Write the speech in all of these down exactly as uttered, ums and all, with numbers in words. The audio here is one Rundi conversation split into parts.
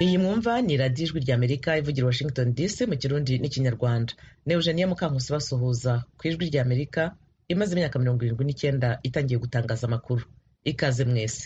iyi mwumva ni radiyo ijwi rya amerika ivugira Washington D C mu kirundi n'ikinyarwanda. ni Eugenia Mukankusi basuhuza ku ijwi rya amerika imaze imyaka mirongo irindwi n'icyenda itangiye gutangaza amakuru. Ikaze mwese.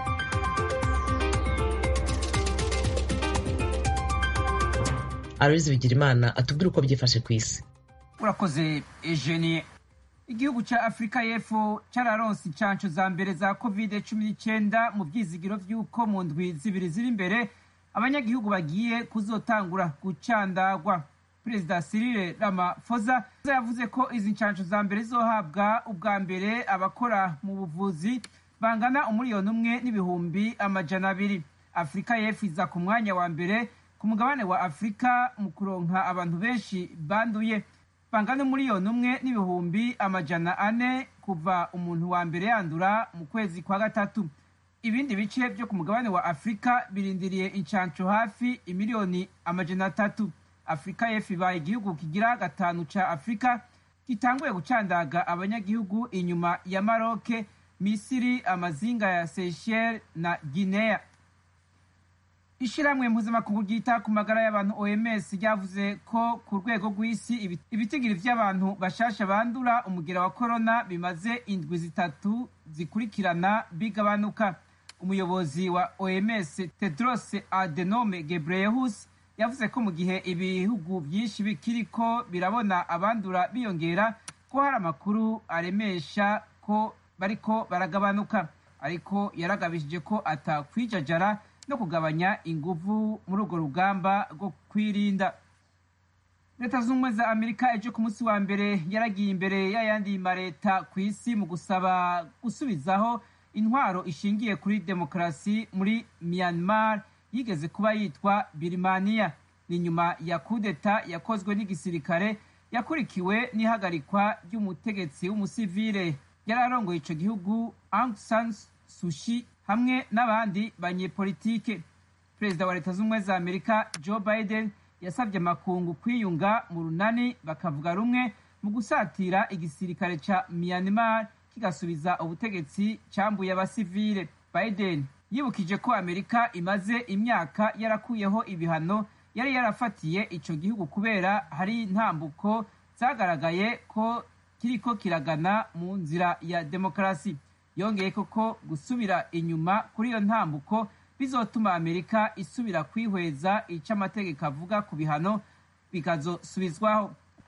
Aloyizi Bigirimana atubwira uko byifashe ku isi. Urakoze Eugenie. Igihugu ca Afrika y'Epfo cararonse incanco za mbere za covid cumi n'icyenda mu vyizigiro vy'uko mu ndwi zibiri ziri imbere abanyagihugu bagiye kuzotangura gucandagwa. Perezida Cyril Ramaphosa yavuze ko izi ncanco za mbere zizohabwa ubwa mbere abakora mu buvuzi bangana umuriyoni umwe n'ibihumbi amajana abiri. Afrika y'Epfo iza ku mwanya wa mbere ku mugabane wa Afrika mu kuronka abantu benshi banduye bangana umuriyoni umwe n'ibihumbi amajana ane kuva umuntu wa mbere yandura mu kwezi kwa gatatu. Ibindi bice byo ku mugabane wa Afrika birindiriye incanco hafi imiliyoni amajana atatu. Afrika y'Epfo ibaye igihugu kigira gatanu ca Afrika gitanguye gucandaga abanyagihugu inyuma ya Maroc, Misiri, amazinga ya Seychelles na Guinea. Ishiramwe mpuzamakungu ryita ku magara y'abantu O M S ryavuze ko ku rwego rw'isi ibitigiri vy'abantu bashasha bandura umugera wa corona bimaze indwi zitatu zikurikirana bigabanuka. Umuyobozi wa O M S Tedros Adhanom Ghebreyesus yavuze ko mu gihe ibihugu byinshi bikiriko birabona abandura biyongera ko hari amakuru aremesha ko bariko baragabanuka, ariko yaragabishije ko atakwijajara no kugabanya inguvu muri urwo rugamba rwo kwirinda. Leta z'ubumwe za Amerika ejo ku munsi wa mbere yaragiye imbere y'ayandi mareta ku isi mu gusaba gusubizaho intwaro ishingiye kuri demokarasi muri Myanmar yigeze kuba yitwa Birmania. Ni nyuma ya kudeta yakozwe n'igisirikare yakurikiwe n'ihagarikwa ry'umutegetsi w'umusivile yari arongoye ico gihugu Aung San Suu Kyi hamwe n'abandi banyepolitike. Perezida wa Leta z'ubumwe za Amerika Joe Biden yasabye amakungu kwiyunga mu runani bakavuga rumwe mu gusatira igisirikare ca Myanmar kigasubiza ubutegetsi cambuye abasivile. Biden yibukije ko Amerika imaze imyaka yarakuyeho ibihano yari yarafatiye ico gihugu kubera hari intambuko zagaragaye ko kiriko kiragana mu nzira ya demokarasi. Yongeye koko gusubira inyuma kuri iyo ntambuko bizotuma Amerika isubira kwihweza ico amategeko avuga ku bihano bikazosubizwaho.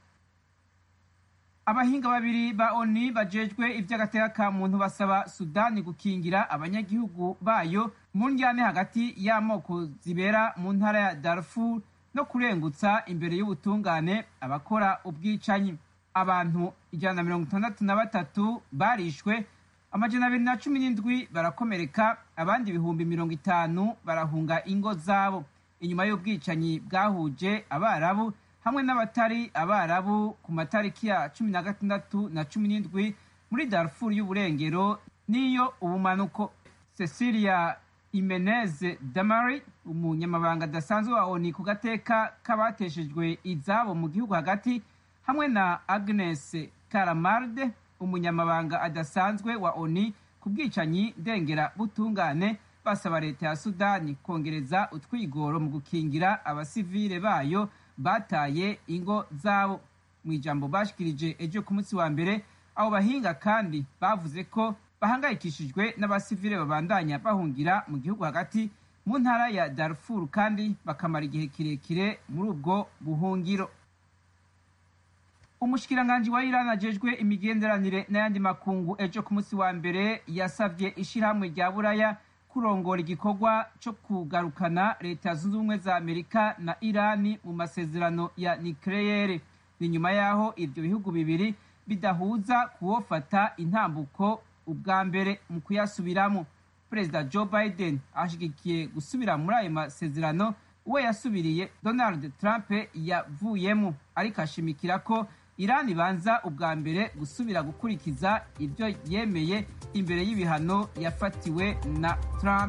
Abahinga babiri ba O N U bajejwe ivy'agateka ka muntu basaba Sudani gukingira abanyagihugu bayo mu njyane hagati y'amoko zibera mu ntara ya Darfur no kurengutsa imbere y'ubutungane abakora ubwicanyi. Abantu ijana na mirongo itandatu na batatu barishwe, amajana abiri na cumi n'indwi barakomereka, abandi ibihumbi mirongo itanu barahunga ingo zabo inyuma y'ubwicanyi bwahuje Abarabu hamwe n'abatari Abarabu ku matariki ya cumi na gatandatu na cumi n'indwi muri Darfur y'uburengero niyo ubumanuko. Cecilia Jimenez Damari, umunyamabanga adasanzwe wa O N U ku gateka k'abateshejwe izabo mu gihugu hagati, hamwe na Agnes Karamarde, umunyamabanga adasanzwe wa O N U ku bwicanyi ndengera butungane, basaba leta ya Sudani kongereza utwigoro mu gukingira abasivile bayo bataye ingo zabo. Mu ijambo bashikirije ejo ku munsi wa mbere, abo bahinga kandi bavuze ko bahangayikishijwe n'abasivile babandanya bahungira mu gihugu hagati mu ntara ya Darfur kandi bakamara igihe kirekire muri ubwo buhungiro. Umushikiranganji wa Iran ajejwe imigenderanire n'ayandi makungu ejo ku munsi wa mbere yasavye ishirahamwe rya Buraya kurongora igikorwa co kugarukana Leta zunze ubumwe za Amerika na Irani mu masezerano ya nucleaire. Ni nyuma yaho ivyo bihugu bibiri bidahuza kuwofata intambuko ubwa mbere mu kuyasubiramo. Perezida Joe Biden ashigikiye gusubira muri ayo masezerano, uwe yasubiriye Donald Trump yavuyemo, ariko ashimikira ko Irani banza ubwa mbere gusubira gukurikiza ibyo yemeye imbere y'ibihano yafatiwe na Trump.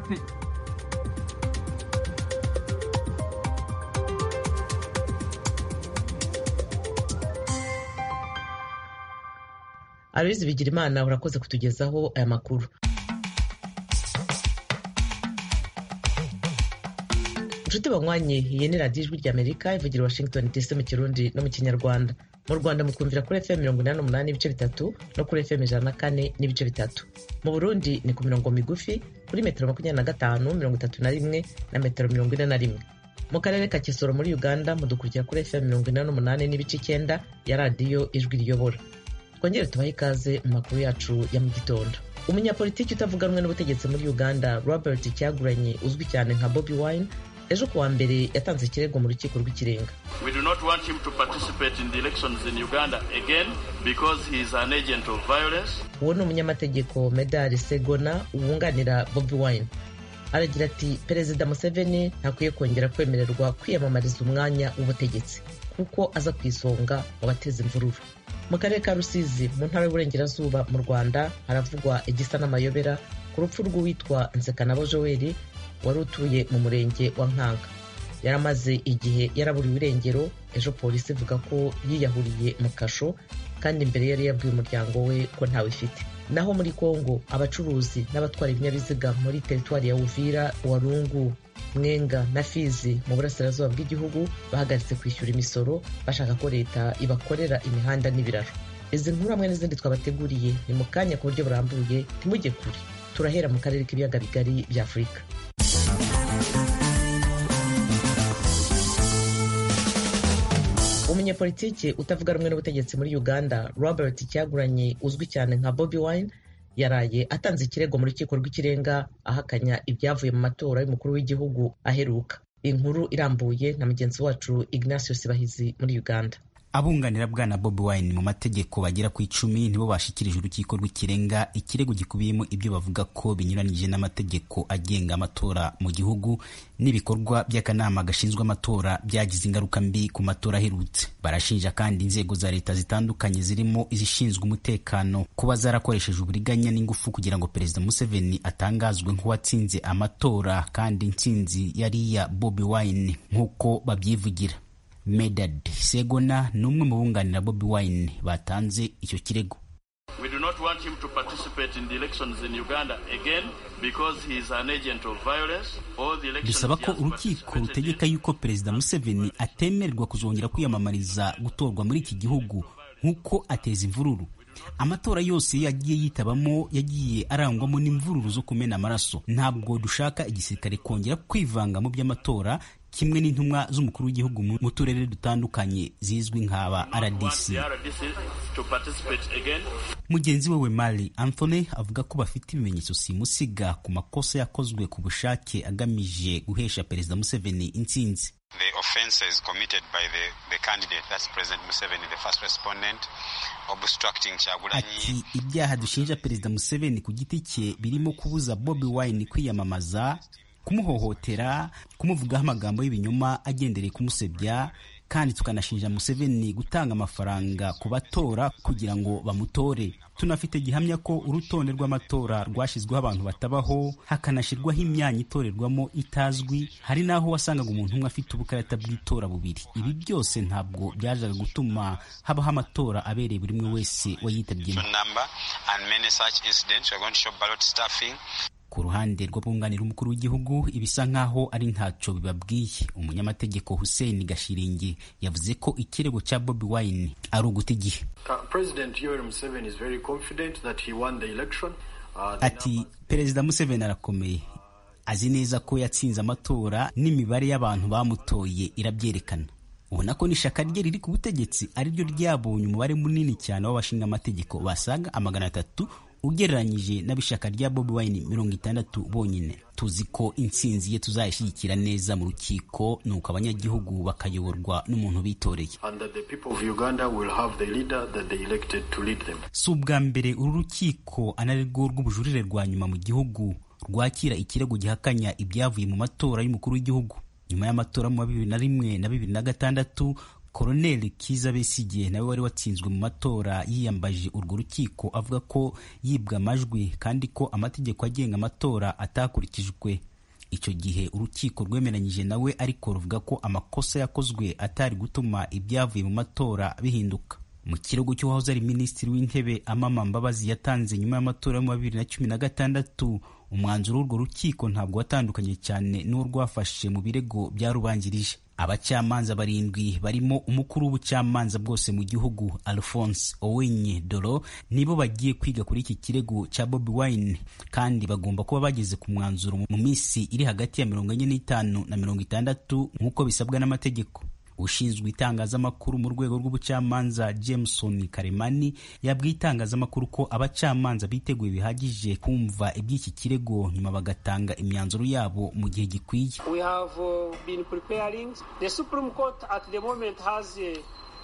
Aloyizi Bigirimana urakoze kutugezaho aya makuru. inshuti banywanye, iyi ni radiyo ijwi ry'Amerika ivugira Washington D C mu Kirundi no mu Kinyarwanda. Mu Rwanda mukumvira kuri F M mirongo inani n'umunani n'ibice bitatu no kuri F M ijana na kane n'ibice bitatu. Mu Burundi ni ku mirongo migufi kuri metero makumyabiri na gatanu, mirongo itatu na rimwe na metero mirongo ine na rimwe. Mu karere ka Kisoro muri Uganda mudukurikira kuri F M mirongo inani n'umunani n'ibice icyenda ya radiyo ijwi riyobora. Twongere tubahe ikaze mu makuru yacu ya mu gitondo. Umunyapolitiki utavuga rumwe n'ubutegetsi muri Uganda Robert Kyagulanyi uzwi cyane nka Bobi Wine ejo kuwa mbere yatanze ikirego mu rukiko rw'ikirenga. We do not want him to participate in the elections in Uganda again because he is an agent of violence. Uwo ni umunyamategeko Medard Segona wunganira Bobi Wine. Aragira ati Perezida Museveni ntakwiye kongera kwemererwa kwiyamamariza umwanya w'ubutegetsi kuko aza kwisonga mu bateza imvururu. Mu karere ka Rusizi mu ntara y'Uburengerazuba mu Rwanda haravugwa igisa n'amayobera ku rupfu rw'uwitwa Nsekanabo Joel wari utuye mu murenge wa Nkanka. Yaramaze igihe yaraburiwe irengero. Ejo polisi ivuga ko yiyahuriye mu kasho kandi imbere yari yabwiye umuryango we ko ntawe ifite. Naho muri Kongo abacuruzi n'abatwara ibinyabiziga muri teritwari ya Uvira, Walungu, Mwenga na Fizi mu burasirazuba bw'igihugu bahagaritse kwishyura imisoro bashaka ko leta ibakorera imihanda n'ibiraro. Izi nkuru hamwe n'izindi twabateguriye ni mu kanya ku buryo burambuye, timujye kure. Turahera mu karere k'ibiyaga bigari bya Afurika. Umunyapolitiki utavuga rumwe n'ubutegetsi muri Uganda Robert Kyagulanyi uzwi cyane nka Bobi Wine yaraye atanze ikirego mu rukiko rw'ikirenga ahakanya ibyavuye mu matora y'umukuru w'igihugu aheruka. Inkuru irambuye na mugenzi wacu Ignatius Bahizi muri Uganda. Abunganira bwana Bobi Wine mu mategeko bagera ku icumi nibo bashikirije urukiko rw'ikirenga ikirego gikubiyemo ibyo bavuga ko binyuranije n'amategeko agenga amatora mu gihugu n'ibikorwa by'akanama gashinzwe amatora byagize ingaruka mbi ku matora aherutse. Barashinja kandi inzego za leta zitandukanye zirimo izishinzwe umutekano kuba zarakoresheje uburiganya n'ingufu kugira ngo Perezida Museveni atangazwe nk'uwatsinze amatora kandi intsinzi yari iya Bobi Wine nk'uko babyivugira. Medard Segona numwe mu bunganira Bobi Wine batanze icyo kirego. We do not want him to participate in the elections in Uganda again because he is an agent of violence. All the elections. Dusaba ko urukiko rutegeka yuko Perezida Museveni atemererwa kuzongera kwiyamamariza gutorwa muri iki gihugu nk'uko ateza imvururu. Amatora yose yagiye yitabamo yagiye arangwamo n'imvururu zo kumena amaraso. Ntabwo dushaka igisirikare kongera kwivanga mu by'amatora kimwe n'intumwa z'umukuru w'igihugu mu turere dutandukanye zizwi nk'aba R D C. Mugenzi we Mali Anthony avuga ko bafite ibimenyetso simusiga ku makosa yakozwe ku bushake agamije guhesha Perezida Museveni intsinzi. The offenses committed by the, the candidate, that's President Museveni, the first respondent, obstructing Kyagulanyi. Ati ibyaha dushinja Perezida Museveni ku giti cye birimo kubuza Bobi Wine kwiyamamaza, kumuhohotera, kumuvugaho amagambo y'ibinyoma agendereye kumusebya, kandi tukanashinja Museveni gutanga amafaranga ku batora kugira ngo bamutore. Tunafite gihamya ko urutonde rw'amatora rwashizweho abantu batabaho, hakanashirwaho imyanya itorerwamo itazwi, hari naho wasangaga umuntu umwe afite ubukarata bw'itora bubiri. Ibi byose ntabwo byajaga gutuma habaho amatora abereye buri umwe wese wayitabye. Ku ruhande rw'abunganira umukuru w'igihugu ibisa nkaho ari ntacyo bibabwiye. Umunyamategeko Hussein Gashiringi yavuze ko ikirego cya Bobi Wine ari uguta igihe. Ati Perezida Museveni arakomeye, azi neza ko yatsinze amatora n'imibare y'abantu bamutoye irabyerekana. Ubona ko n'ishaka rye riri ku butegetsi ari ryo ryabonye umubare munini cyane w'abashinga amategeko basaga amagana atatu ugereranyije n'abishaka rya Bobi Wine mirongo itandatu bonyine. Tuzi ko intsinzi ye tuzayishyigikira neza mu rukiko nuko abanyagihugu bakayoborwa n'umuntu bitoreye. Si ubwa mbere uru rukiko anarirwo rw'ubujurire rwa nyuma mu gihugu rwakira ikirego gihakanya ibyavuye mu matora y'umukuru w'igihugu. Nyuma y'amatora mu bibiri na rimwe na bibiri na gatandatu Colonel Kiza Besigye nawe wari watsinzwe mu matora yiyambaje urwo rukiko avuga ko yibwa amajwi kandi ko amategeko agenga amatora atakurikijwe. Icyo gihe urukiko rwemeranyije nawe ariko ruvuga ko amakosa yakozwe atari gutuma ibyavuye mu matora bihinduka. Mu kirego cy'uwahoze ari minisitiri w'intebe Amama Mbabazi yatanze nyuma y'amatora mu bibiri na cumi na gatandatu, umwanzuro w'urwo rukiko ntabwo watandukanye cyane n'uwo rwafashe mu birego byarubanjirije. Abacamanza barindwi barimo umukuru w'ubucamanza bwose mu gihugu Alphonse Owenye Dolo nibo bagiye kwiga kuri iki kirego cya Bobi Wine, kandi bagomba kuba bageze ku mwanzuro mu minsi iri hagati ya mirongo ine n'itanu na mirongo itandatu nk'uko bisabwa n'amategeko. Ushinzwe itangazamakuru mu rwego rw'ubucamanza Jameson Karemani yabwiye itangazamakuru ko abacamanza biteguye bihagije kumva iby'iki kirego nyuma bagatanga imyanzuro yabo mu gihe gikwiye. We have uh, been preparing. The Supreme Court at the moment has uh,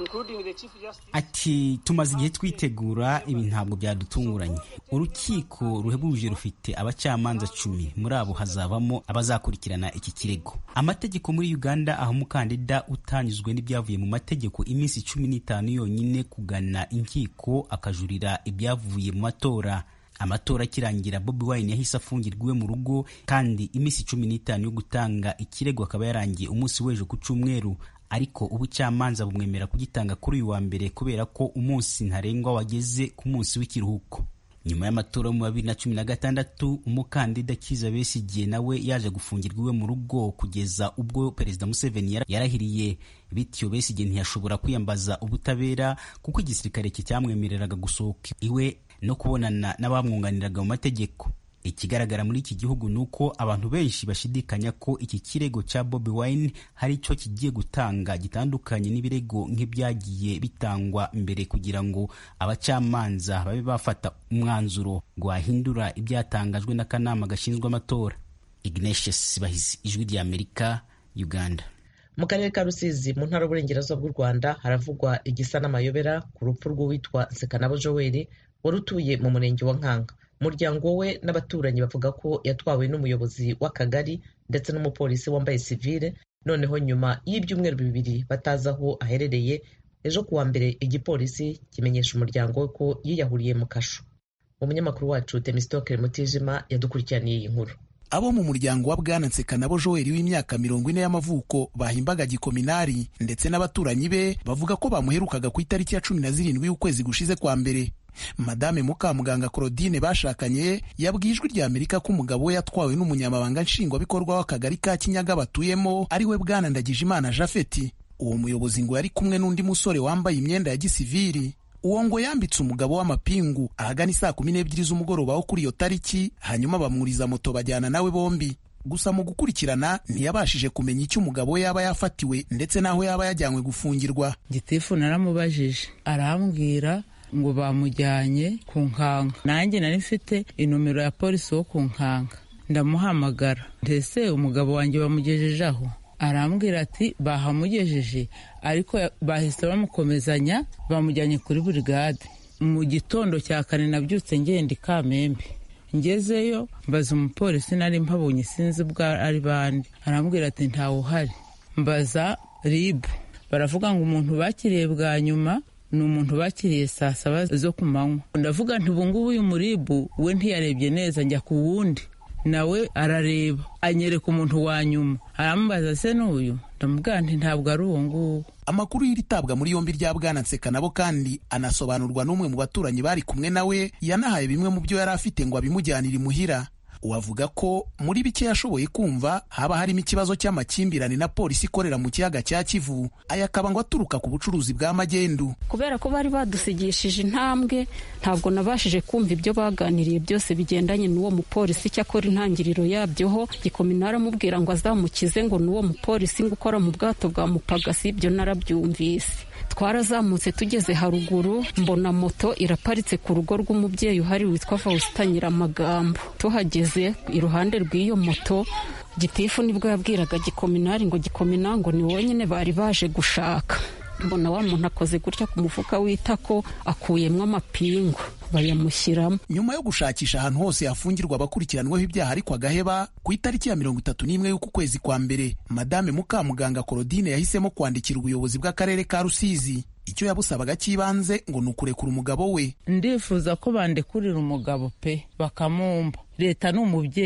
Ati tumaze igihe twitegura, ibi ntabwo byadutunguranye. Urukiko ruhebuje rufite abacamanza cumi, muri abo hazabamo abazakurikirana iki kirego. Amategeko muri Uganda aho umukandida utanyuzwe n'ibyavuye mu mategeko iminsi cumi n'itanu yonyine kugana inkiko akajurira ibyavuye mu matora. Amatora akirangira Bobi Wine yahise afungirwa iwe mu rugo, kandi iminsi cumi n'itanu yo gutanga ikirego akaba yarangiye umunsi w'ejo ku cyumweru. Ariko ubucamanza bumwemera kugitanga kuri uyu wa mbere kubera ko umunsi ntarengwa wageze ku munsi w'ikiruhuko. Nyuma y'amatora mu bibiri na cumi na gatandatu, umukandida Kizza Besigye nawe yaje gufungirwa iwe mu rugo kugeza ubwo Perezida Museveni yarahiriye. Bityo Besigye ntiyashobora kwiyambaza ubutabera kuko igisirikare cye cyamwemereraga gusohoka iwe no kubonana n'abamwunganiraga mu mategeko. Ikigaragara muri iki gihugu nuko abantu benshi bashidikanya ko iki kirego cya Bobi Wine hari icyo kigiye gutanga gitandukanye n'ibirego nk'ibyagiye bitangwa mbere, kugira ngo abacamanza babe bafata umwanzuro gwahindura ibyatangajwe n'akanama gashinzwe amatora. Ignatius Bahizi, Ijwi ry'Amerika, Uganda. Mu karere ka Rusizi mu ntara y'Uburengerazuba bw'u Rwanda haravugwa igisa n'amayobera ku rupfu rw'uwitwa Nsekanabo Joel wari utuye mu murenge wa Nkanga. Umuryango we n'abaturanyi bavuga ko yatwawe n'umuyobozi w'akagari ndetse n'umupolisi wambaye sivile, noneho nyuma y'ibyumweru bibiri batazi aho aherereye, ejo kuwa mbere igipolisi kimenyesha umuryango we ko yiyahuriye mu kasho. Umunyamakuru wacu Temistokere Mutijima yadukurikiraniye iyi nkuru. Abo mu muryango wa Bwana Nsekanabo Joel w'imyaka mirongo ine y'amavuko bahimbaga gikominari ndetse n'abaturanyi be bavuga ko bamuherukaga ku itariki ya cumi na zirindwi y'ukwezi gushize kwa mbere. Madame Mukamuganga Claudine bashakanye yabwiye Ijwi ry'Amerika ko umugabo we yatwawe n'umunyamabanga nshingwabikorwa w'akagari ka Kinyaga batuyemo ari we Bwana Ndagijimana Jafeti. Uwo muyobozi ngo yari kumwe n'undi musore wambaye imyenda ya gisivili. Uwo ngo yambitse umugabo w'amapingu ahagana saa kumi n'ebyiri z'umugoroba wo kuri iyo tariki, hanyuma bamwuriza moto bajyana nawe bombi. Gusa mu gukurikirana ntiyabashije kumenya icyo umugabo we yaba yafatiwe ndetse n'aho yaba yajyanywe gufungirwa. Gitifu naramubajije arambwira ngo bamujyanye ku Nkanga. Nanjye nari mfite inomero ya polisi wo ku Nkanga, ndamuhamagara, ndetse umugabo wanjye bamugejeje aho. Arambwira ati bahamugejeje, ariko bahise bamukomezanya bamujyanye kuri burigade. Mu gitondo cya kane nabyutse ngenda i Kamembe, ngezeyo mbaza umupolisi nari mpabonye sinzi bwa ari bande. Arambwira ati ntawe uhari. Mbaza ribu, baravuga ngo umuntu bakiriye bwa nyuma ni umuntu bakiriye saa saba zo ku manywa. Ndavuga nti ubu ngubu uyu muribu we ntiyarebye neza, njya ku wundi nawe arareba anyereka umuntu wa nyuma. Aramubaza se n'uyu? Ndamubwira nti ntabwo ari uwo nguwo. Amakuru y'iritabwa muri yombi rya Bwana Nsekanabo kandi anasobanurwa n'umwe mu baturanyi bari kumwe nawe, yanahaye bimwe mu byo yari afite ngo abimujyanire imuhira. Uwavuga ko muri bike yashoboye kumva haba harimo ikibazo cy'amakimbirane na polisi ikorera mu kiyaga cya Kivu, aya akaba ngo aturuka ku bucuruzi bwa magendu. Kubera ko bari badusigishije intambwe, ntabwo nabashije kumva ibyo baganiriye byose bigendanye n'uwo mupolisi. Cyakora intangiriro yabyoho gikominara amubwira ngo azamukize ngo n'uwo mupolisi ngo ukora mu bwato bwa Mupagasi, ibyo narabyumvise. Twarazamutse tugeze haruguru mbona moto iraparitse ku rugo rw'umubyeyi uhari witwa Faustin Nyiramagambo. Tuhageze iruhande rw'iyo moto, Gitifu nibwo yabwiraga gikominari ngo gikomina ngo ni wonyine bari baje gushaka. Mbona wa muntu akoze gutya ku mufuka w'itako akuyemwo amapingu bayamushyiramo. Nyuma yo gushakisha ahantu hose yafungirwa abakurikiranweho ibyaha ariko agaheba, ku itariki ya mirongo itatu n'imwe y'uku kwezi kwa mbere, Madame Mukamuganga Claudine yahisemo kwandikira ubuyobozi bw'akarere ka Rusizi. Icyo yabusabaga cy'ibanze ngo ni ukurekura umugabo we. Ndifuza ko bandekurira umugabo pe bakamumba. Leta ni umubyeyi,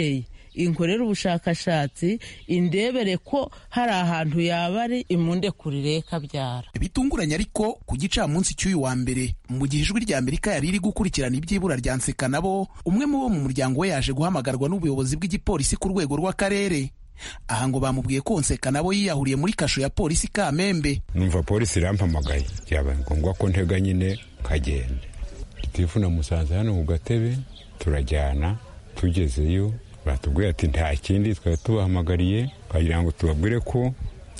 inkorere ubushakashatsi indebere ko hari ahantu yaba ari imundekurire kabyara. Bitunguranye ariko ku gicamunsi cy'uyu wa mbere mu gihe ijwi rya Amerika yari iri gukurikirana iby'ibura rya Nsekanabo, umwe mu bo mu muryango we yaje guhamagarwa n'ubuyobozi bw'igipolisi ku rwego rw'akarere. Aha ngo bamubwiye ko Nsekanabo yiyahuriye muri kasho ya polisi Kamembe. Numva polisi irampamagaye, byabaye ngombwa ko ntega nyine kagenda. Tifu na musanze hano ku gatebe, turajyana. Tugezeyo batubwiye ati nta kindi twari tubahamagariye, kugira ngo tubabwire ko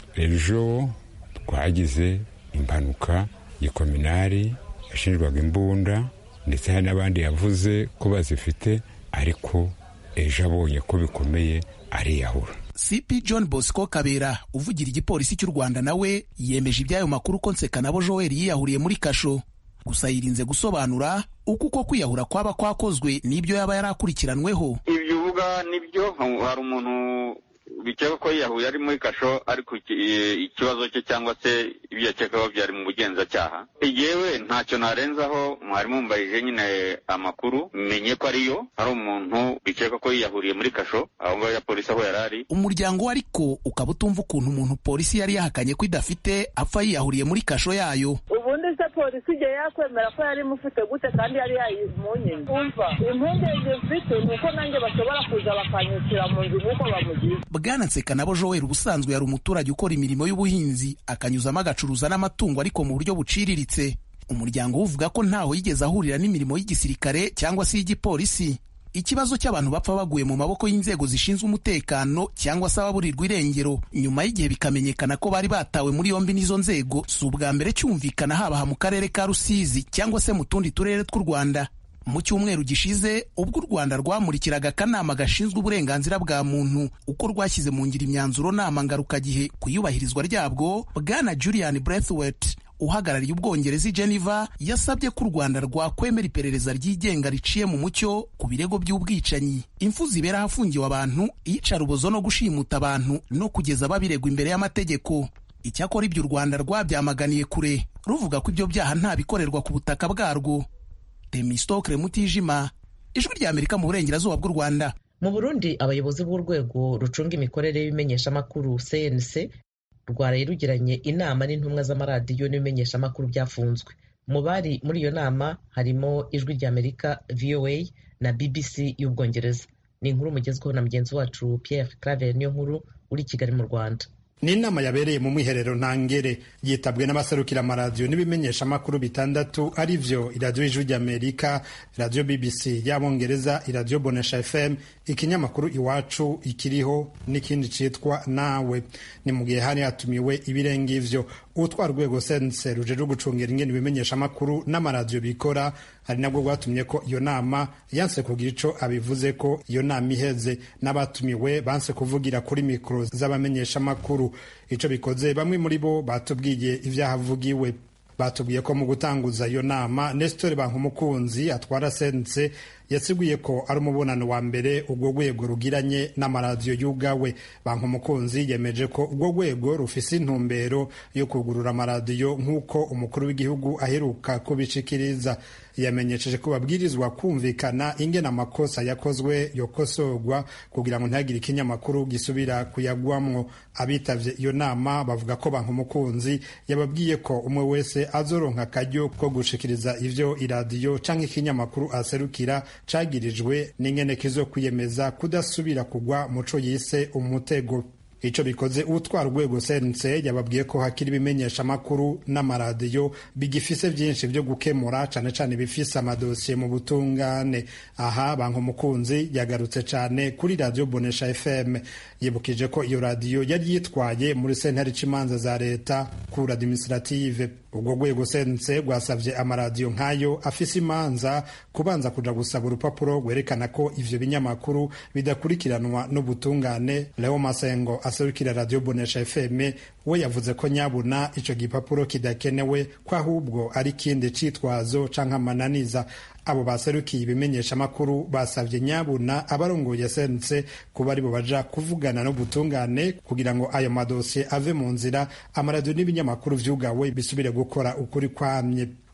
ejo twagize impanuka y'ikominari yashinjwaga imbunda, ndetse hari n'abandi yavuze ko bazifite, ariko ejo abonye ko bikomeye ariyahura. C P John Bosco Kabera uvugira igipolisi cy'u Rwanda nawe yemeje iby'ayo makuru ko Nsekanabo Joel yiyahuriye muri kasho. Gusa yirinze gusobanura uko uko kwiyahura kwaba kwakozwe n'ibyo yaba yarakurikiranweho. Ibyo uvuga nibyo, hari umuntu bikeka ko yiyahuye ari muri kasho, ariko ikibazo cye cyangwa se ibyo yakekaho byari mu bugenzacyaha. Yewe ntacyo narenzaho, mwari mumbayije nyine amakuru menye ko ariyo hari umuntu bikeka ko yiyahuriye muri kasho aho ngaho ya polisi aho yari ari. Umuryango we ariko ukaba utumva ukuntu umuntu polisi yari yahakanye ko idafite apfa yiyahuriye muri kasho yayo. Ubundi se polisi igihe yakwemera ko yari imufite gute kandi yari yayimunye? Umva, impungenge mfite ni uko nanjye bashobora kuza bakanyukira mu nzu nk'uko bamugize. Bwana Nsekanabo Joel ubusanzwe yari umuturage ukora imirimo y'ubuhinzi, akanyuzamo agacuruza n'amatungo ariko mu buryo buciriritse. Umuryango uvuga ko ntaho yigeze ahurira n'imirimo y'igisirikare cyangwa se y'igipolisi. Ikibazo cy'abantu bapfa baguye mu maboko y'inzego zishinzwe umutekano cyangwa se ababurirwa irengero nyuma y'igihe bikamenyekana ko bari batawe muri yombi n'izo nzego, si ubwa mbere cyumvikana haba mu karere ka Rusizi cyangwa se mu tundi turere tw'u Rwanda. Mu cyumweru gishize ubwo u Rwanda rwamurikiraga akanama gashinzwe uburenganzira bwa muntu uko rwashyize mu ngiro imyanzuro nama ngarukagihe ku iyubahirizwa ryabwo, Bwana Julian Braithwaite uhagarariye Ubwongereza i Geneva yasabye ko u Rwanda rwakwemera iperereza ryigenga riciye mu mucyo ku birego by'ubwicanyi, impfu zibera ahafungiwe abantu, iyicarubozo no gushimuta abantu no kugeza babiregwa imbere y'amategeko. Icyakora ibyo u Rwanda rwabyamaganiye kure ruvuga ko ibyo byaha nta bikorerwa ku butaka bwarwo. Temistokle Mutijima, Ijwi rya Amerika mu burengerazuba bw'u Rwanda. Mu Burundi abayobozi b'urwego rucunga imikorere y'ibimenyeshamakuru C N C rwaraye rugiranye inama n'intumwa z'amaradiyo n'ibimenyeshamakuru byafunzwe. Mu bari muri iyo nama harimo Ijwi rya Amerika, V O A na B B C y'Ubwongereza. Ni inkuru mugezweho na mugenzi wacu Pierre Claver niyo nkuru uri Kigali mu Rwanda. Ni inama yabereye mu mwiherero ntangere yitabwe n'abaserukira amaradiyo n'ibimenyesha amakuru bitandatu arivyo iradiyo Ijwi rya Amerika, iradiyo B B C y'Abongereza, iradiyo Bonesha F M, ikinyamakuru Iwacu, Ikiriho n'ikindi citwa Nawe. Ni mu gihe hari hatumiwe ibirenge ivyo utwara urwego C N C ruje gucungera ingene ibimenyesha amakuru n'amaradiyo bikora, ari nabwo rwatumye ko iyo nama yanse kugira ico abivuze ko iyo nama iheze, n'abatumiwe banse kuvugira kuri mikro z'abamenyesha amakuru. Ico bikoze bamwe muri bo batubwiye ivyahavugiwe. Batubwiye ko mu gutanguza iyo nama Nestor Bankumukunzi atwara C N C yasiguye ko ari umubonano wa mbere ubwo rwego rugiranye n'amaradiyo y'ubwawe. Bankumukunzi yemeje ko ubwo rwego rufise intumbero yo kugurura amaradiyo nk'uko umukuru w'igihugu aheruka kubishikiriza. Yamenyesheje ko babwirizwa kumvikana ingene amakosa yakozwe yokosorwa kugira ngo ntihagire ikinyamakuru gisubira kuyagwamwo. Abitavye iyo nama bavuga ko Bankumukunzi yababwiye ko umwe wese azoronka akaryo ko gushikiriza ivyo iradiyo canke ikinyamakuru aserukira cagirijwe n'ingene kizo kwiyemeza kudasubira kugwa muco yise umutego. Ico bikoze utwara urwego C N C yababwiye ko hakiri ibimenyesha amakuru n'amaradiyo bigifise vyinshi vyo gukemura, cane cane bifise amadosiye mu butungane. Aha Bankumukunzi yagarutse cane kuri radiyo Bonesha F M, yibukije ko iyo radiyo yari yitwaye muri sentare c'imanza za leta cour administrative. Ubwo rwego C N C rwasavye amaradiyo nk'ayo afise imanza kubanza kuja gusaba urupapuro rwerekana ko ivyo binyamakuru bidakurikiranwa n'ubutungane. Leo Masengo aserukira radiyo Bonesha F M we yavuze ko nyabuna ico gipapuro kidakenewe, ko ahubwo ari kindi citwazo canke amananiza. Abo baserukiye ibimenyesha amakuru basavye nyabuna abarongoye C N C kuba aribo baja kuvugana no butungane kugira ngo ayo madosiye ave mu nzira, amaradiyo n'ibinyamakuru vyugawe bisubire gukora ukuri kwamye.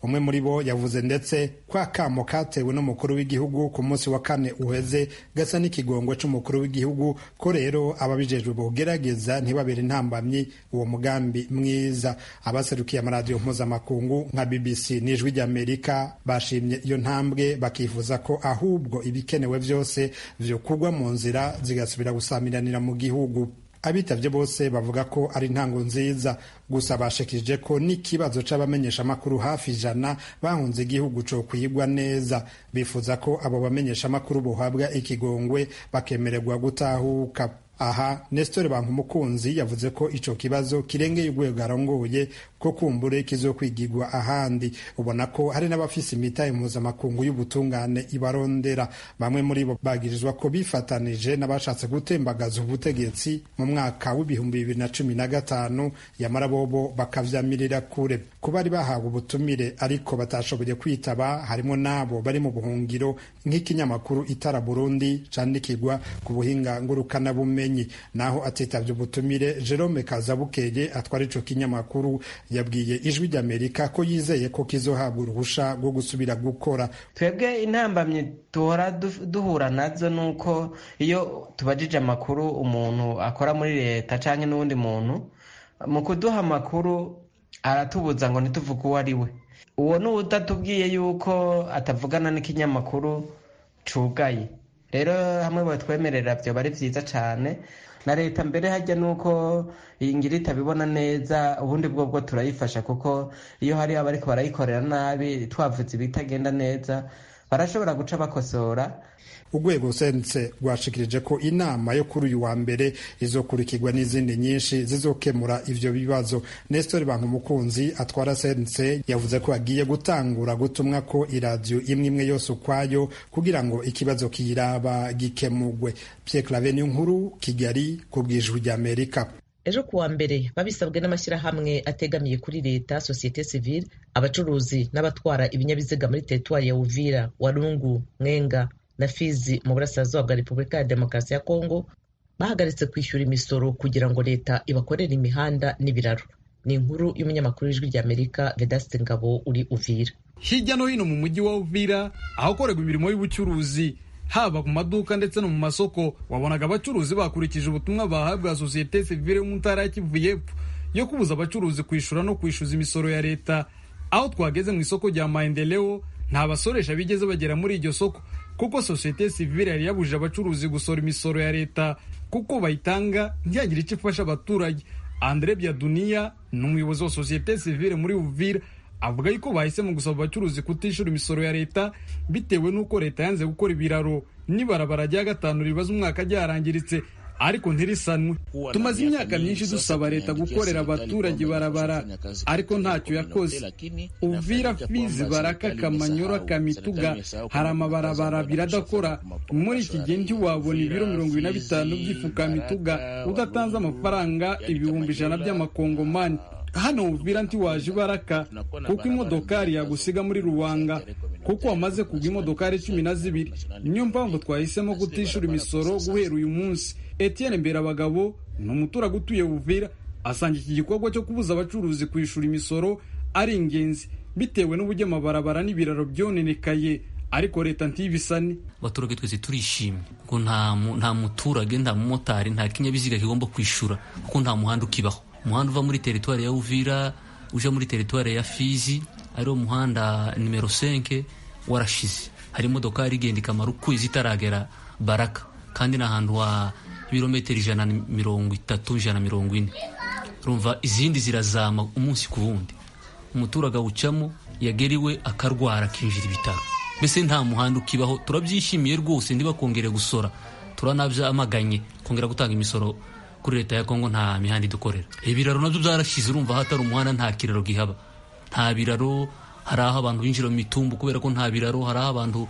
umwe muri bo yavuze ndetse ko akamo katewe n'umukuru w'igihugu ku munsi wa kane uheze gasa n'ikigongo c'umukuru w'igihugu, ko rero ababijejwe bogerageza ntibabere intambamyi uwo mugambi mwiza. Abaserukiye amaradiyo mpuzamakungu nka B B C n'Ijwi ry'Amerika bashimye iyo ntambwe, bakifuza ko ahubwo ibikenewe vyose vyokugwa mu nzira zigasubira gusamiranira mu gihugu. Abitavye bose bavuga ko ari intango nziza, gusa bashikije ko n'ikibazo c'abamenyesha amakuru hafi ijana bahunze igihugu co kwigwa neza. Bifuza ko abo bamenyesha amakuru bohabwa ikigongwe bakemererwa gutahuka. Aha Nestor Bankumukunzi yavuze ko ico kibazo kirengeye urwego arongoye, ko kumbure kizokwigirwa ahandi. Ubona ko hari n'abafise imitahe mpuzamakungu y'ubutungane ibarondera. Bamwe muri bo bagirizwa ko bifatanije n'abashatse gutembagaza ubutegetsi mu mwaka w'ibihumbi bibiri na cumi na gatanu, yamara bobo bakavyamirira kure. Kuba bari bahawe ubutumire ariko batashoboye kwitaba harimo nabo bari mu buhungiro, nk'ikinyamakuru Itara Burundi candikirwa ku buhinga ngurukana bumenyi. Naho atitavye ubutumire, Jerome Kazabukeye atwara ico kinyamakuru yabwiye Ijwi ry'Amerika ko yizeye ko kizohabwa uruhusha rwo gusubira gukora. Twebwe intambamye duhora duhura nazo nuko iyo tubajije amakuru umuntu akora muri leta canke n'uwundi muntu, mu kuduha amakuru aratubuza ngo ntituvuge uwo ari we. Uwo ni udatubwiye yuko atavugana n'ikinyamakuru cugaye. Rero hamwe batwemerera byo bari vyiza cane, na leta mbere hajya nuko ingira itabibona neza, ubundi bwo bwo turayifasha, kuko iyo hari abariko barayikorera nabi twavuze ibitagenda neza barashobora guca bakosora. Urwego sense rwashikirije ko inama yo kuri uyu wa mbere izokurikirwa n'izindi nyinshi zizokemura ivyo bibazo. Nestor Bankumukunzi atwara sense yavuze ko agiye gutangura gutumwa ko iradiyo imwe imwe yose ukwayo kugira ngo ikibazo kiyiraba gikemugwe. Pierre Claver Nkuru, Kigali, ku bw'Ijwi ry'Amerika. Ejo kuwa mbere babisabwe n'amashyirahamwe ategamiye kuri leta, societe civile, abacuruzi n'abatwara ibinyabiziga muri teritwari ya Uvira, Walungu, Mwenga na Fizi mu burasirazuba bwa Repubulika ya Demokarasi ya Kongo bahagaritse kwishyura imisoro kugira ngo leta ibakorere imihanda n'ibiraro. Ni inkuru y'umunyamakuru w'Ijwi ry'Amerika Vedaste Ngabo uri Uvira. Hirya no hino mu mujyi wa Uvira ahakorerwa imirimo y'ubucuruzi, haba ku maduka ndetse no mu masoko, wabonaga abacuruzi bakurikije ubutumwa bahabwa societe civile mu ntara ya Kivu y'Epfo yo kubuza abacuruzi kwishura no kwishyuza imisoro ya leta. Aho twageze mu isoko rya Maendeleo nta basoresha bigeze bagera muri iryo soko, kuko societe civile yari yabujije abacuruzi gusora imisoro ya leta kuko bayitanga ntiyagire icyo ifasha abaturage. Andre Biadunia ni umuyobozi wa societe civile muri Uvira, avuga yuko bahisemo gusaba abacuruzi kutishura imisoro ya leta bitewe n'uko leta yanze gukora ibiraro n'ibarabara rya gatanu ribaza umwaka ryarangiritse ariko ntirisanwe. Tumaze imyaka myinshi dusaba leta gukorera abaturage barabara ariko ntacyo yakoze. Uvira, Fizi, Baraka, Kamanyora, Kamituga hari amabarabara biradakora. Muri iki gihe ntiwabona ibiro mirongo ine na bitanu by'ifu Kamituga udatanze amafaranga ibihumbi ijana by'amakongomani. Hano Uvira ntiwaje Baraka kuko imodokari yagusiga muri Ruwanga, kuko wamaze kugwa imodokari cumi na zibiri. Niyo mpamvu twahisemo kutishura imisoro guhera uyu munsi. Etienne Mberabagabo ni umuturage utuye Uvira, asanga iki gikorwa cyo kubuza abacuruzi kwishura imisoro ari ingenzi bitewe n'uburyo amabarabara n'ibiraro byonenekaye, ariko leta ntibisane. Abaturage twese turishimye kuko nta nta muturage, nta mumotari, nta kinyabiziga kigomba kwishura kuko nta muhanda ukibaho. Umuhanda uva muri teritwari ya Uvira uja muri teritwari ya Fizi ari umuhanda nimero cinq warashize. Hari imodokari igenda ikamara ukwezi itaragera Baraka, kandi n'ahantu wa ibirometero ijana na mirongo itatu ijana na mirongo ine. Urumva izindi zirazama umunsi ku wundi. Umuturage awucamo yageriwe akarwara akinjira ibitaro. Mbese nta muhanda ukibaho. Turabyishimiye rwose ntibakongere gusora, turanabya amaganye kongera gutanga imisoro kuri leta ya Kongo. Nta mihanda idukorera. Ibiraro nabyo byarashize, urumva hatari umuhanda nta kiraro gihaba. Nta biraro, hari aho abantu binjira mu mitumbu kubera ko nta biraro, hari aho abantu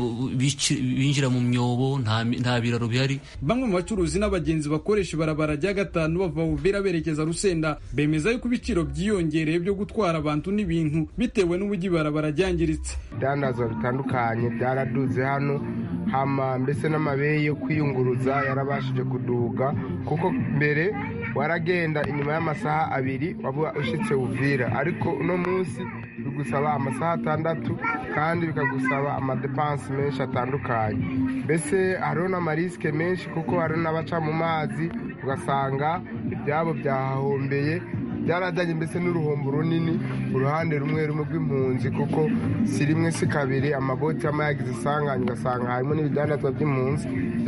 binjira mu myobo, nta biraro bihari. Bamwe mu bacuruzi n'abagenzi bakoresha ibarabara rya gatanu bava Uvira berekeza Rusenda bemeza yuko ibiciro byiyongereye byo gutwara abantu n'ibintu bitewe n'uburyo ibarabara ryangiritse. Dandazo bitandukanye byaraduze hano, hama mbese n'amabeyi yo kwiyunguruza yarabashije kuduga, kuko mbere waragenda inyuma y'amasaha abiri waba ushitse Uvira, ariko uno munsi bigusaba amasaha atandatu kandi bikagusaba amadepansi menshi atandukanye. Mbese hariho n'amarisike menshi kuko hariho n'abaca mu mazi ugasanga ibyabo byahahombeye, byarazanye mbese n'uruhombo runini uruhande rumwe rumwe rw'impunzi, kuko si rimwe si kabiri amaboti y'ama yagize isanganya ugasanga harimo n'ibidandazwa by'impunzi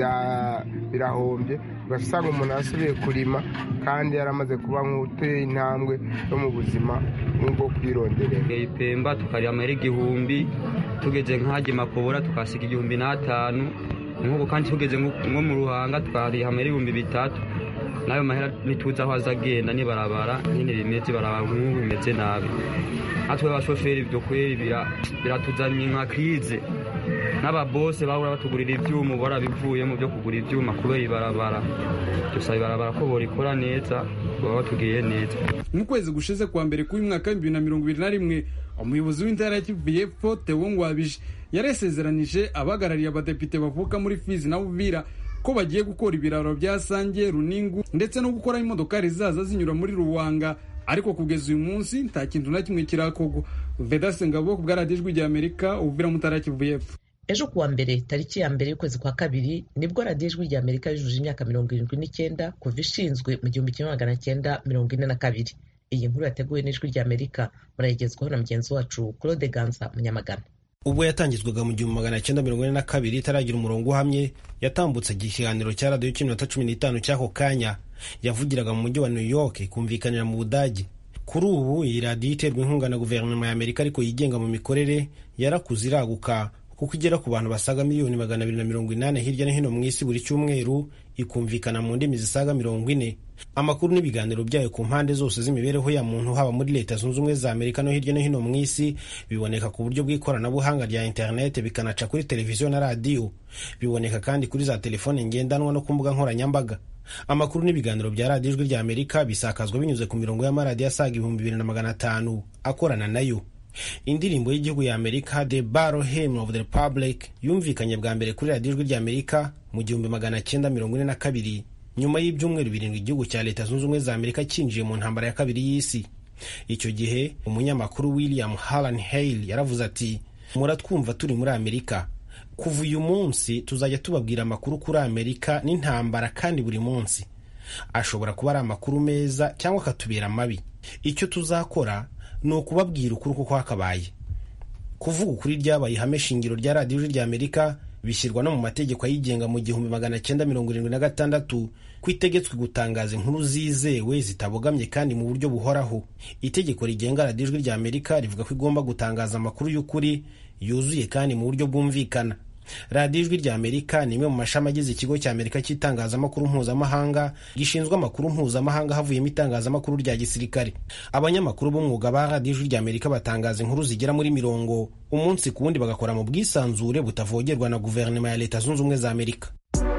birahombye, ugasanga umuntu yasubiye kurima kandi yaramaze kuba nk'uteye intambwe yo mu buzima nk'ubwo kwironderera. Ipemba tukariha amahera igihumbi, tugeze nk'ahajya Makobora tukasiga igihumbi n'atanu, nk'ubu kandi tugeze nko mu Ruhanga tukariha amahera ibihumbi bitatu. Nayo mahera nituza aho azagenda nibarabara nyine bimeze barabara nk'ubu bimeze nabi. Natwe abashoferi byo kweri biratuzanye nka krize, n'ababose bahora batugurira ibyuma barabivuye mu byo kugura ibyuma kubera ibarabara. Dusaba ibarabara ko borikora neza baba batugiriye neza. Mu kwezi gushize kwa mbere k'uyu mwaka w'ibihumbi bibiri na mirongo ibiri na rimwe, umuyobozi w'intara ya Kivu y'Epfo Theo Ngwabije yaresezeranije abahagarariye abadepite bavuka muri Fizi na Uvira ko bagiye gukora ibiraro bya Sange, Runingu ndetse no gukora imodokari zaza zinyura muri Ruwanga, ariko kugeza uyu munsi nta kintu na kimwe kirakogwa. Vedaste Ngabo ku bwa radiyo Ijwi ry'Amerika, Uvira mu ntara ya Kivu y'Epfo. Ejo kuwa mbere tariki ya mbere y'ukwezi kwa kabiri nibwo radiyo Ijwi ry'Amerika yujuje imyaka mirongo irindwi n'icyenda kuva ishinzwe mu gihumbi kimwe magana cyenda mirongo ine na kabiri. Iyi nkuru yateguwe n'Ijwi ry'Amerika, murayigezwaho na mugenzi wacu Claude Ganza Munyamagana. Ubwo yatangizwaga mu gihumbi magana cyenda mirongo ine na kabiri itaragira umurongo uhamye, yatambutse ikiganiro cya radiyo cy'iminota cumi n'itanu cy'ako kanya, yavugiraga mu mujyi wa New York kumvikanira mu Budage. Kuri ubu iyi radiyo iterwa inkunga na guverinoma ya Amerika ariko yigenga mu mikorere, yarakuze iraguka kuko igera ku bantu basaga miliyoni magana abiri na mirongo inani hirya no hino mu isi buri cyumweru, ikumvikana mu ndimi zisaga mirongo ine. Amakuru n'ibiganiro byayo ku mpande zose z'imibereho ya muntu haba muri Leta Zunze Ubumwe za Amerika no hirya no hino mu isi biboneka ku buryo bw'ikoranabuhanga rya internet, bikanaca kuri televiziyo na radiyo. Biboneka kandi kuri za telefone ngendanwa no ku mbuga nkoranyambaga. Amakuru n'ibiganiro bya radiyo Ijwi ry'Amerika bisakazwa binyuze ku mirongo y'amaradiyo asaga ibihumbi bibiri na magana atanu akorana nayo. Indirimbo y'igihugu ya Amerika The Battle Hymn of the Republic yumvikanye bwa mbere kuri radiyo Ijwi ry'Amerika mu gihumbi magana cyenda mirongo ine na kabiri, nyuma y'ibyumweru birindwi igihugu cya Leta Zunze Ubumwe za Amerika cyinjiye mu ntambara ya kabiri y'isi. Icyo gihe umunyamakuru William Hallan Hale yaravuze ati, muratwumva turi muri Amerika, kuva uyu munsi tuzajya tubabwira amakuru kuri Amerika n'intambara, kandi buri munsi ashobora kuba ari amakuru meza cyangwa akatubera mabi. Icyo tuzakora ni ukubabwira ukuri uko kwakabaye. Kuvuga ukuri ryabaye ihame shingiro rya radiyo Ijwi ry'Amerika, bishyirwa no mu mategeko ayigenga mu gihumbi magana cyenda mirongo irindwi na gatandatu, kwitegetswe gutangaza inkuru zizewe zitabogamye kandi mu buryo buhoraho. Itegeko rigenga radiyo Ijwi ry'Amerika rivuga ko igomba gutangaza amakuru y'ukuri, yuzuye kandi mu buryo bwumvikana. radiyo Ijwi ry'Amerika ni imwe mu mashami agize ikigo cya Amerika cy'itangazamakuru mpuzamahanga gishinzwe amakuru mpuzamahanga havuyemo itangazamakuru rya gisirikare. Abanyamakuru b'umwuga ba radiyo Ijwi ry'Amerika batangaza inkuru zigera muri mirongo umunsi ku wundi, bagakora mu bwisanzure butavogerwa na guverinoma ya Leta Zunze Ubumwe za Amerika.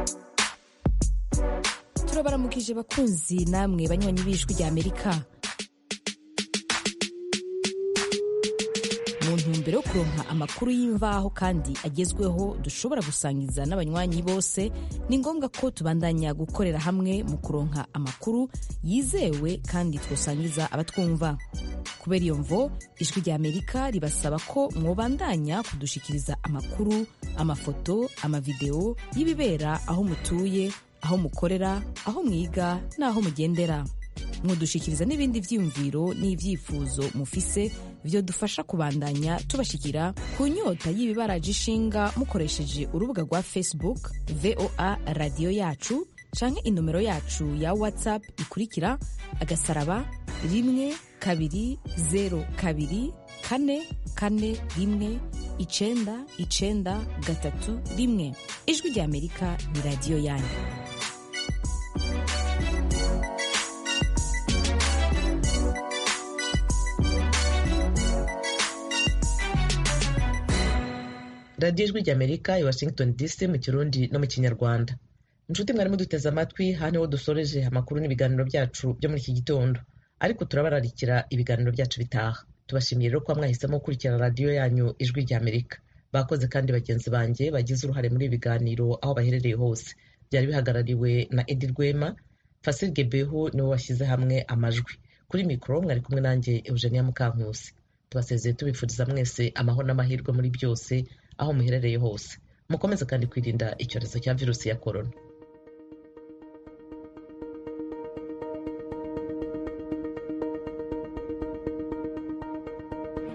Turabaramukije bakunzi namwe banywanyi b'Ijwi ry'Amerika. Mu ntumbero yo kuronka amakuru y'imvaho kandi agezweho dushobora gusangiza n'abanywanyi bose, ni ngombwa ko tubandanya gukorera hamwe mu kuronka amakuru yizewe kandi twosangiza abatwumva. Kubera iyo mvo, Ijwi ry'Amerika ribasaba ko mwobandanya kudushikiriza amakuru, amafoto, amavideo y'ibibera aho mutuye, aho mukorera, aho mwiga n'aho mugendera. Mudushikiriza n'ibindi vyiyumviro n'ivyifuzo mufise vyo dufasha kubandanya tubashikira ku nyota y'ibibaraje ishinga mukoresheje urubuga rwa Facebook V O A Radio Yacu canke inomero yacu ya WhatsApp ikurikira agasaraba rimwe kabiri zero kabiri kane kane rimwe icenda icenda gatatu rimwe. Ijwi ry'Amerika ni radio yanyu. radiyo Ijwi ry'Amerika i Washington D C mu Kirundi no mu Kinyarwanda. Inshuti mwari muduteze amatwi, aha niho dusoreje amakuru n'ibiganiro byacu byo muri iki gitondo, ariko turabararikira ibiganiro byacu bitaha. Tubashimiye rero ko mwahisemo gukurikira radiyo yanyu Ijwi ry'Amerika. Bakoze kandi bagenzi banjye bagize uruhare muri ibi biganiro aho baherereye hose. Byari bihagarariwe na Edi Rwema, Fasil Gebehu niwe washyize hamwe amajwi. Kuri mikoro mwari kumwe nanjye Eugenia Mukankusi. tubasezeye tubifuriza mwese amahoro n'amahirwe muri byose aho muherereye hose. Mukomeze kandi kwirinda icyorezo cya virusi ya korona.